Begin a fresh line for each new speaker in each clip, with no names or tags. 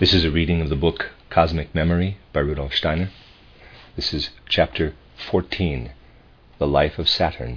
This is a reading of the book Cosmic Memory by Rudolf Steiner. This is chapter 14, The Life of Saturn.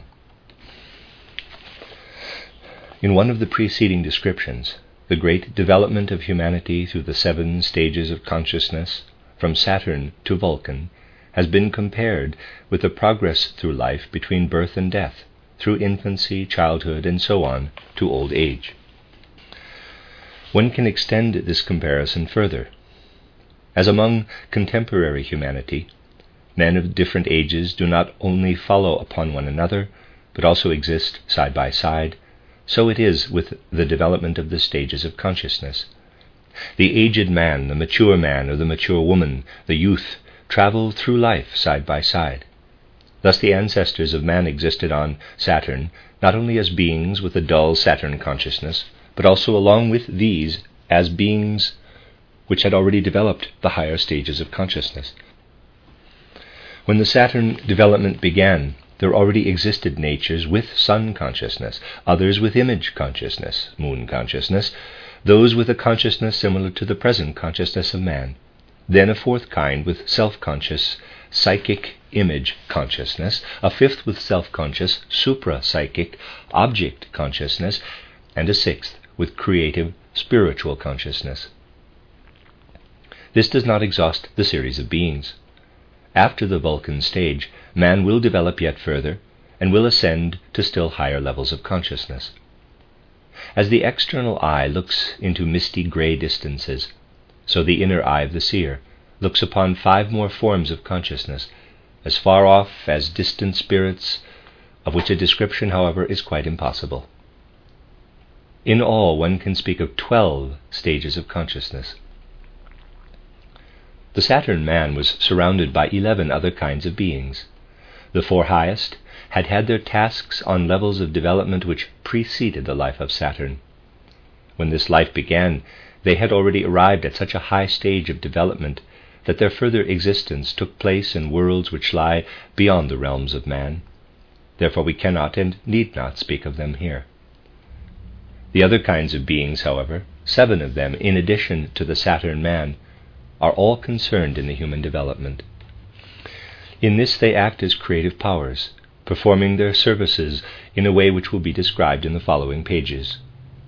In one of the preceding descriptions, the great development of humanity through the 7 stages of consciousness, from Saturn to Vulcan, has been compared with the progress through life between birth and death, through infancy, childhood, and so on, to old age. One can extend this comparison further, as among contemporary humanity, men of different ages do not only follow upon one another, but also exist side by side. So it is with the development of the stages of consciousness. The aged man, the mature man, or the mature woman, the youth, travel through life side by side. Thus the ancestors of man existed on Saturn, not only as beings with a dull Saturn consciousness, but also along with these as beings which had already developed the higher stages of consciousness. When the Saturn development began, there already existed natures with sun consciousness, others with image consciousness, moon consciousness, those with a consciousness similar to the present consciousness of man, then a 4th kind with self-conscious psychic image consciousness, a 5th with self-conscious supra-psychic object consciousness, and a 6th with creative spiritual consciousness. This does not exhaust the series of beings. After the Vulcan stage, man will develop yet further and will ascend to still higher levels of consciousness. As the external eye looks into misty gray distances, so the inner eye of the seer looks upon 5 more forms of consciousness, as far off as distant spirits, of which a description, however, is quite impossible. In all, one can speak of 12 stages of consciousness. The Saturn man was surrounded by 11 other kinds of beings. The 4 highest had had their tasks on levels of development which preceded the life of Saturn. When this life began, they had already arrived at such a high stage of development that their further existence took place in worlds which lie beyond the realms of man. Therefore we cannot and need not speak of them here. The other kinds of beings, however, 7 of them, in addition to the Saturn man, are all concerned in the human development. In this they act as creative powers, performing their services in a way which will be described in the following pages.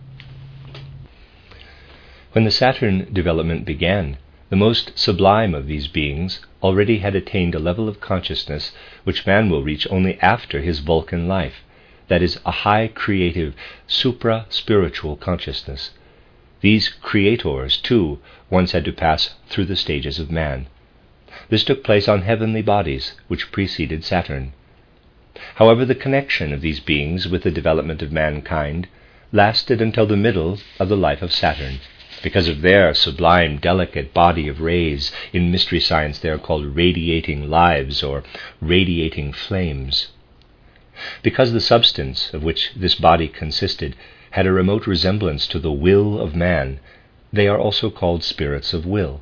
When the Saturn development began, the most sublime of these beings already had attained a level of consciousness which man will reach only after his Vulcan life, that is, a high creative, supra-spiritual consciousness. These creators, too, once had to pass through the stages of man. This took place on heavenly bodies, which preceded Saturn. However, the connection of these beings with the development of mankind lasted until the middle of the life of Saturn, because of their sublime, delicate body of rays. In mystery science they are called radiating lives or radiating flames. Because the substance of which this body consisted had a remote resemblance to the will of man, they are also called spirits of will.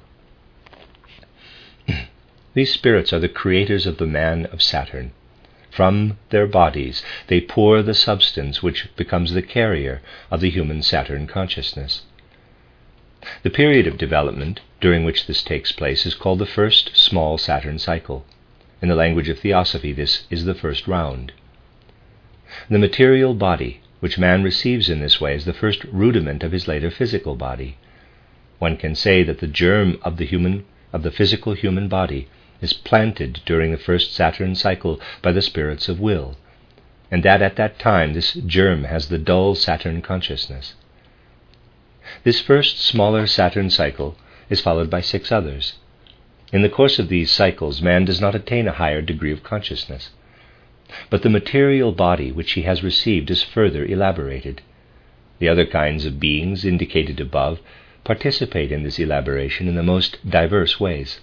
These spirits are the creators of the man of Saturn. From their bodies they pour the substance which becomes the carrier of the human Saturn consciousness. The period of development during which this takes place is called the first small Saturn cycle. In the language of Theosophy, this is the first round. The material body which man receives in this way is the first rudiment of his later physical body. One can say that the germ of the physical human body is planted during the first Saturn cycle by the spirits of will, and that at that time this germ has the dull Saturn consciousness. This first smaller Saturn cycle is followed by 6 others. In the course of these cycles, man does not attain a higher degree of consciousness, but the material body which he has received is further elaborated. The other kinds of beings indicated above participate in this elaboration in the most diverse ways.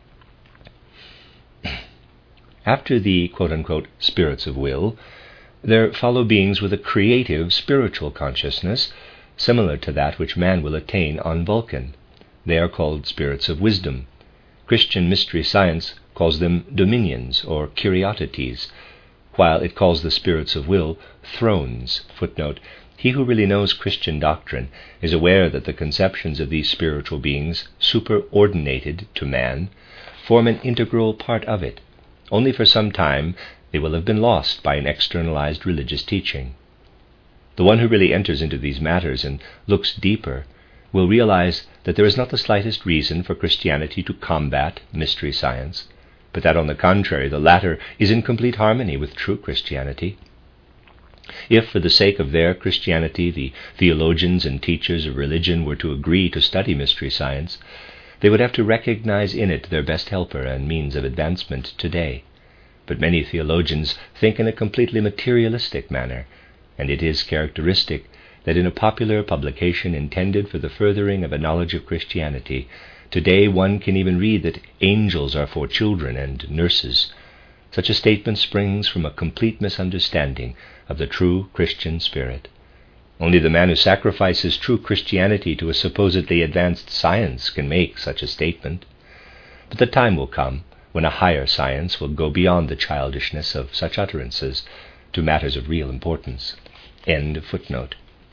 After the quote-unquote spirits of will, there follow beings with a creative spiritual consciousness, similar to that which man will attain on Vulcan. They are called spirits of wisdom. Christian mystery science calls them dominions or kuriotetes, while it calls the spirits of will thrones. Footnote: He who really knows Christian doctrine is aware that the conceptions of these spiritual beings, superordinated to man, form an integral part of it. Only for some time they will have been lost by an externalized religious teaching. The one who really enters into these matters and looks deeper will realize that there is not the slightest reason for Christianity to combat mystery science, but that on the contrary the latter is in complete harmony with true Christianity. If, for the sake of their Christianity, the theologians and teachers of religion were to agree to study mystery science, they would have to recognize in it their best helper and means of advancement today. But many theologians think in a completely materialistic manner, and it is characteristic that in a popular publication intended for the furthering of a knowledge of Christianity, today one can even read that angels are for children and nurses. Such a statement springs from a complete misunderstanding of the true Christian spirit. Only the man who sacrifices true Christianity to a supposedly advanced science can make such a statement. But the time will come when a higher science will go beyond the childishness of such utterances to matters of real importance. End of footnote.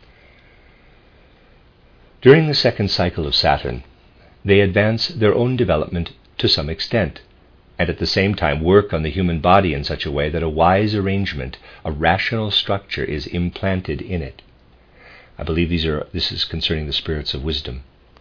During the second cycle of Saturn, they advance their own development to some extent, and at the same time work on the human body in such a way that a wise arrangement, a rational structure is implanted in it. I believe this is concerning the spirits of wisdom.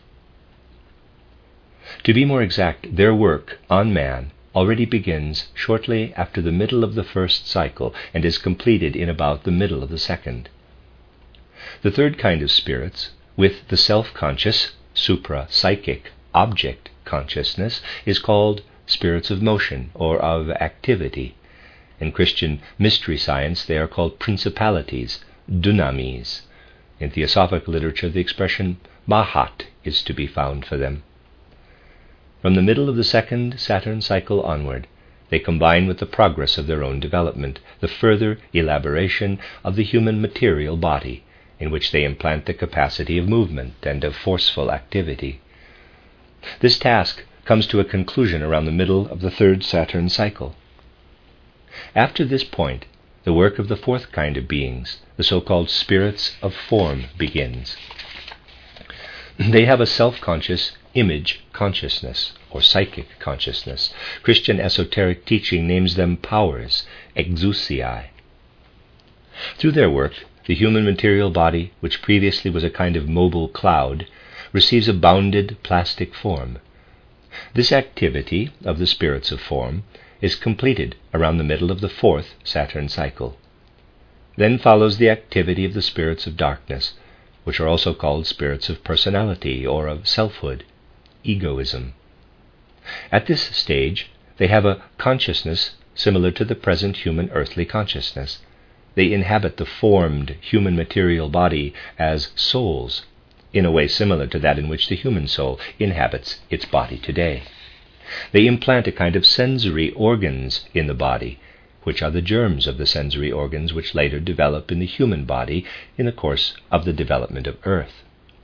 To be more exact, their work on man already begins shortly after the middle of the first cycle and is completed in about the middle of the second. The third kind of spirits, with the self-conscious, supra-psychic object consciousness, is called spirits of motion or of activity. In Christian mystery science they are called principalities, dunamis. In theosophic literature the expression mahat is to be found for them. From the middle of the second Saturn cycle onward, they combine with the progress of their own development the further elaboration of the human material body, in which they implant the capacity of movement and of forceful activity. This task comes to a conclusion around the middle of the third Saturn cycle. After this point, the work of the fourth kind of beings, the so-called spirits of form, begins. They have a self-conscious image consciousness, or psychic consciousness. Christian esoteric teaching names them powers, exousiae. Through their work, the human material body, which previously was a kind of mobile cloud, receives a bounded plastic form. This activity of the spirits of form is completed around the middle of the fourth Saturn cycle. Then follows the activity of the spirits of darkness, which are also called spirits of personality or of selfhood, egoism. At this stage, they have a consciousness similar to the present human earthly consciousness. They inhabit the formed human material body as souls, in a way similar to that in which the human soul inhabits its body today. They implant a kind of sensory organs in the body, which are the germs of the sensory organs which later develop in the human body in the course of the development of Earth.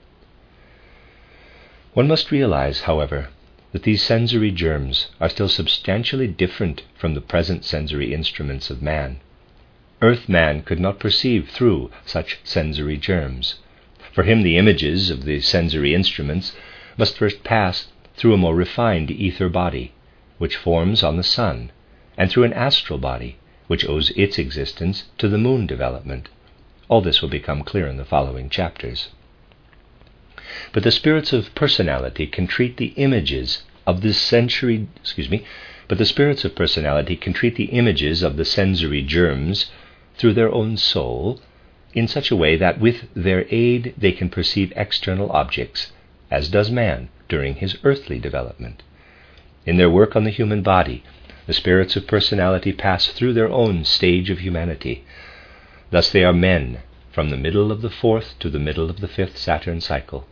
One must realize, however, that these sensory germs are still substantially different from the present sensory instruments of man. Earth-man could not perceive through such sensory germs. For him the images of the sensory instruments must first pass through a more refined ether body, which forms on the sun, and through an astral body, which owes its existence to the moon development. All this will become clear in the following chapters. But the spirits of personality can treat the images of the sensory germs through their own soul in such a way that with their aid they can perceive external objects, as does man during his earthly development. In their work on the human body, the spirits of personality pass through their own stage of humanity. Thus they are men from the middle of the fourth to the middle of the fifth Saturn cycle.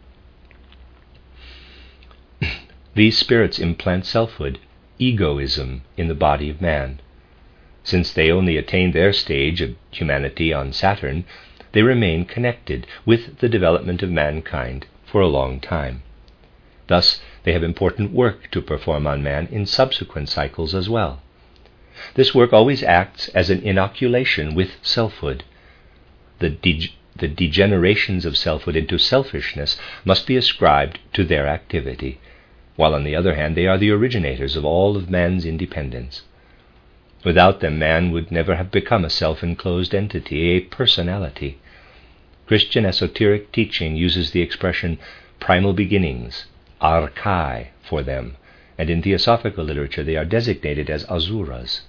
These spirits implant selfhood, egoism, in the body of man. Since they only attain their stage of humanity on Saturn, they remain connected with the development of mankind for a long time. Thus, they have important work to perform on man in subsequent cycles as well. This work always acts as an inoculation with selfhood. The the degenerations of selfhood into selfishness must be ascribed to their activity, while on the other hand they are the originators of all of man's independence. Without them, man would never have become a self-enclosed entity, a personality. Christian esoteric teaching uses the expression primal beginnings, archai, for them, and in theosophical literature they are designated as asuras.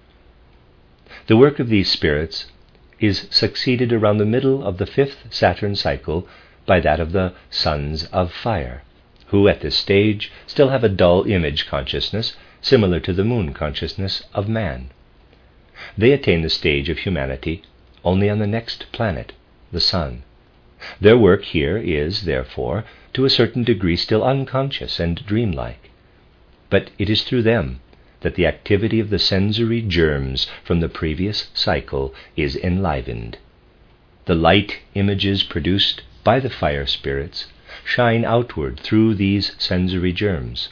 The work of these spirits is succeeded around the middle of the fifth Saturn cycle by that of the sons of fire, who at this stage still have a dull image consciousness similar to the moon consciousness of man. They attain the stage of humanity only on the next planet, the sun. Their work here is, therefore, to a certain degree still unconscious and dreamlike. But it is through them that the activity of the sensory germs from the previous cycle is enlivened. The light images produced by the fire spirits shine outward through these sensory germs.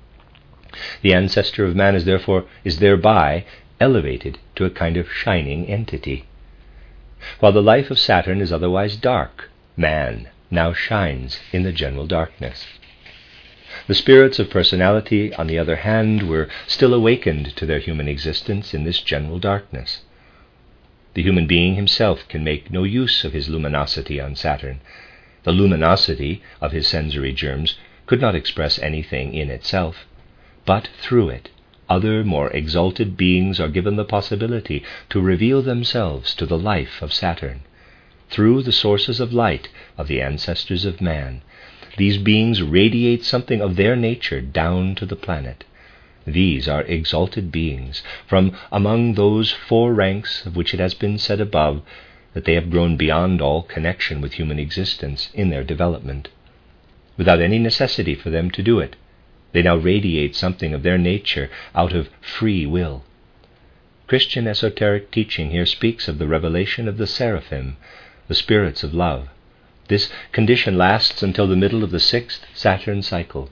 The ancestor of man is thereby elevated to a kind of shining entity. While the life of Saturn is otherwise dark, man now shines in the general darkness. The spirits of personality, on the other hand, were still awakened to their human existence in this general darkness. The human being himself can make no use of his luminosity on Saturn. The luminosity of his sensory germs could not express anything in itself, but through it, other more exalted beings are given the possibility to reveal themselves to the life of Saturn. Through the sources of light of the ancestors of man, these beings radiate something of their nature down to the planet. These are exalted beings from among those four ranks of which it has been said above that they have grown beyond all connection with human existence in their development. Without any necessity for them to do it, they now radiate something of their nature out of free will. Christian esoteric teaching here speaks of the revelation of the seraphim, the spirits of love. This condition lasts until the middle of the sixth Saturn cycle.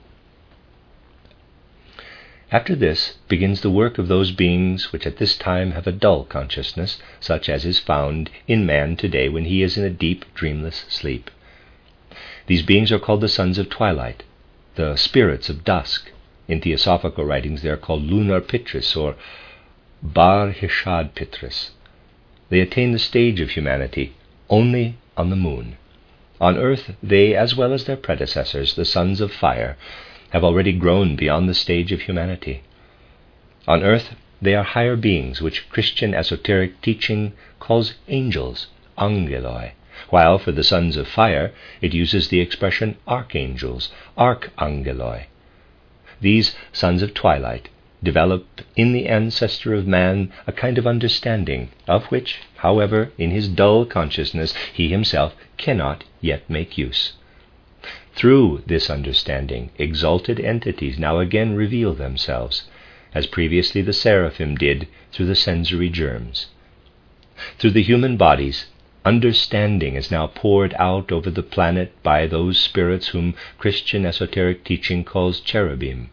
After this begins the work of those beings which at this time have a dull consciousness, such as is found in man today when he is in a deep, dreamless sleep. These beings are called the sons of twilight, the spirits of dusk. In theosophical writings they are called lunar pitris or bar hishad pitris. They attain the stage of humanity only on the moon. On earth they, as well as their predecessors, the sons of fire, have already grown beyond the stage of humanity. On earth they are higher beings which Christian esoteric teaching calls angels, angeloi, while for the sons of fire it uses the expression archangels, archangeloi. These sons of twilight develop in the ancestor of man a kind of understanding, of which, however, in his dull consciousness he himself cannot yet make use. Through this understanding, exalted entities now again reveal themselves, as previously the seraphim did through the sensory germs. Through the human bodies, understanding is now poured out over the planet by those spirits whom Christian esoteric teaching calls cherubim.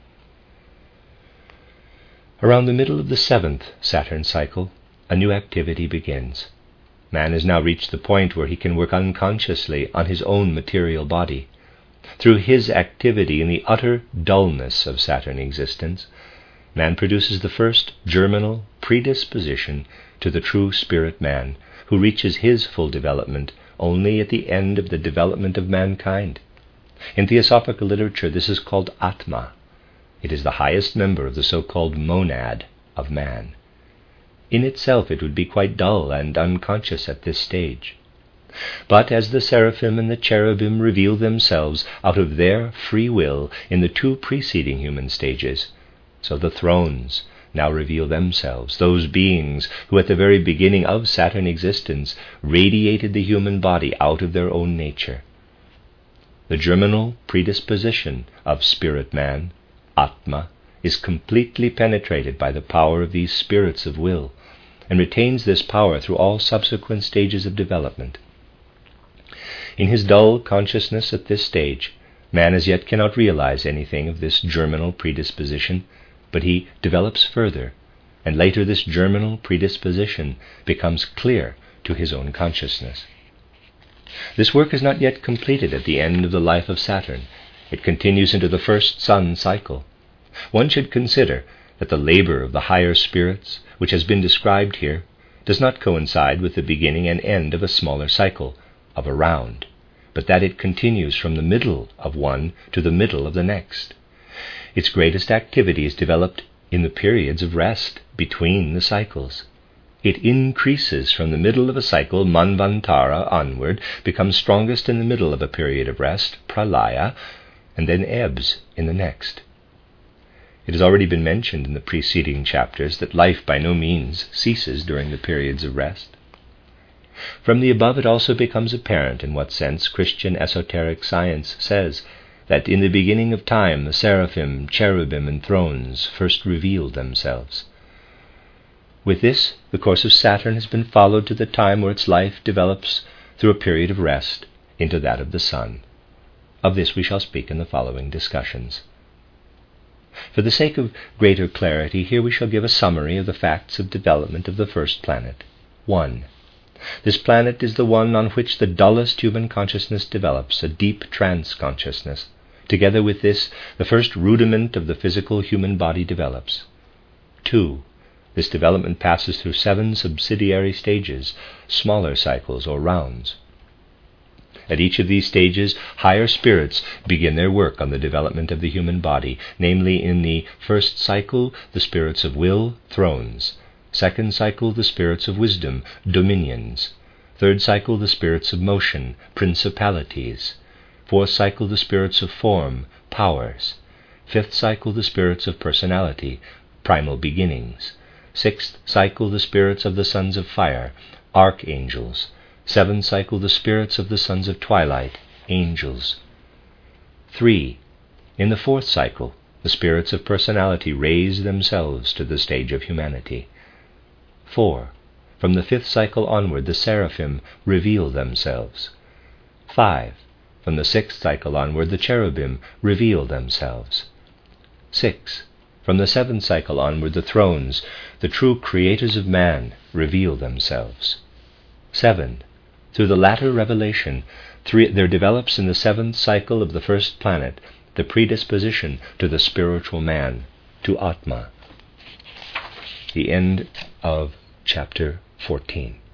Around the middle of the seventh Saturn cycle, a new activity begins. Man has now reached the point where he can work unconsciously on his own material body. Through his activity in the utter dullness of Saturn existence, man produces the first germinal predisposition to the true spirit man, who reaches his full development only at the end of the development of mankind. In theosophical literature this is called Atma. It is the highest member of the so-called monad of man. In itself it would be quite dull and unconscious at this stage. But as the seraphim and the cherubim reveal themselves out of their free will in the two preceding human stages, so the thrones now reveal themselves, those beings who at the very beginning of Saturn existence radiated the human body out of their own nature. The germinal predisposition of spirit man, Atma, is completely penetrated by the power of these spirits of will, and retains this power through all subsequent stages of development. In his dull consciousness at this stage, man as yet cannot realize anything of this germinal predisposition, but he develops further, and later this germinal predisposition becomes clear to his own consciousness. This work is not yet completed at the end of the life of Saturn. It continues into the first sun cycle. One should consider that the labor of the higher spirits, which has been described here, does not coincide with the beginning and end of a smaller cycle, of a round, but that it continues from the middle of one to the middle of the next. Its greatest activity is developed in the periods of rest between the cycles. It increases from the middle of a cycle, Manvantara, onward, becomes strongest in the middle of a period of rest, Pralaya, and then ebbs in the next. It has already been mentioned in the preceding chapters that life by no means ceases during the periods of rest. From the above it also becomes apparent in what sense Christian esoteric science says that in the beginning of time the seraphim, cherubim, and thrones first revealed themselves. With this, the course of Saturn has been followed to the time where its life develops through a period of rest into that of the Sun. Of this we shall speak in the following discussions. For the sake of greater clarity, here we shall give a summary of the facts of development of the first planet. 1. This planet is the one on which the dullest human consciousness develops, a deep trance consciousness. Together with this, the first rudiment of the physical human body develops. 2. This development passes through 7 subsidiary stages, smaller cycles or rounds. At each of these stages, higher spirits begin their work on the development of the human body, namely in the first cycle, the spirits of will, thrones; second cycle, the spirits of wisdom, dominions; third cycle, the spirits of motion, principalities; fourth cycle, the spirits of form, powers; fifth cycle, the spirits of personality, primal beginnings; sixth cycle, the spirits of the sons of fire, archangels; seventh cycle, the spirits of the sons of twilight, angels. 3. In the fourth cycle, the spirits of personality raise themselves to the stage of humanity. 4. From the fifth cycle onward, the seraphim reveal themselves. 5. From the sixth cycle onward, the cherubim reveal themselves. 6. From the seventh cycle onward, the thrones, the true creators of man, reveal themselves. 7. Through the latter revelation, there develops in the 7th cycle of the first planet the predisposition to the spiritual man, to Atma. The end of chapter 14.